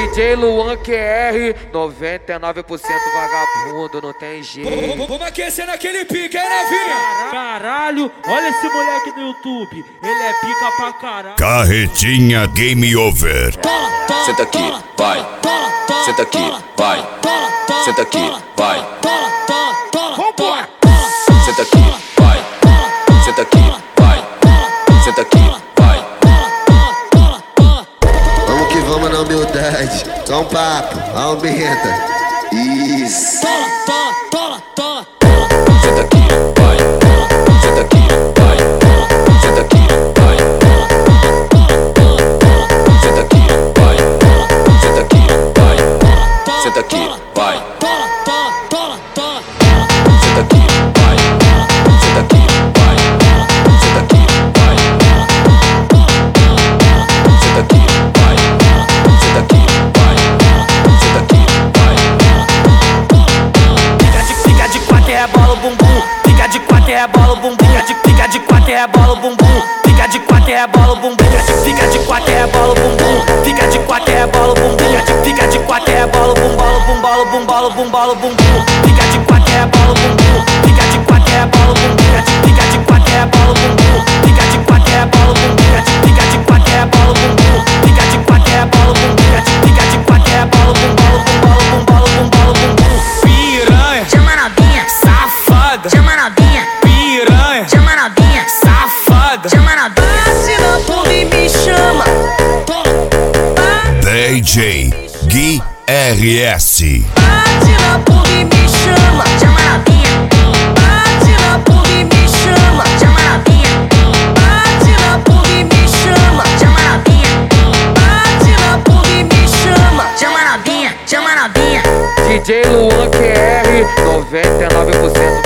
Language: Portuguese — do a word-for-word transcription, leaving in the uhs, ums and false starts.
D J Luan Q R, noventa e nove por cento vagabundo, não tem jeito. Vamos aquecer naquele pique, hein, novinha? Caralho, olha esse moleque no YouTube, ele é pica pra caralho. Carretinha Game Over. Senta aqui, vai. Senta aqui, vai. Senta aqui, vai. Vambora! Senta aqui, vai. Senta aqui, vai. Senta aqui, vai. Vamos que vamos na humildade. Só um papo, aumenta. Isso. Senta aqui, vai. Senta aqui, vai. Senta aqui, vai. Senta aqui, vai. Senta aqui, vai. Senta aqui, vai. Senta aqui, vai. Senta aqui, vai. Senta aqui, vai. Senta aqui, vai. Senta aqui, vai. Senta aqui, vai. Fica de, fica de quatro e rebola o bumbum. Fica de quatro e rebola o bumbum. Fica de, fica de quatro e rebola o bumbum. Fica de quatro e rebola o bumbum. Fica de quatro e rebola o bumbum. Fica de quatro e rebola o bumbum. Fica de quatro e rebola o bumbum. Bumbalo, bumbalo, bumbalo, bumbum. Fica de quatro e rebola o bumbum. Fica de quatro e rebola o bumbum. Fica de quatro e rebola o bumbum. Fica de quatro e rebola o bumbum. Fica de quatro e rebola o bumbum. Fica de quatro e rebola o bumbum. Fica de quatro e rebola o bumbalo, bumbalo, bumbalo, bumbalo, bumbum. Piranha, Chama novinha, safada. chama novinha, Piranha, chama novinha, safada. chama novinha. Se não for e me chama. D J Gui R S. Bate na porra e me chama. Chama novinha. Bate na porra e me chama. Chama novinha. Bate na porra e me chama. Chama novinha. Bate na porra e me chama. Chama novinha, chama novinha. D J Luan Q R, noventa e nove por cento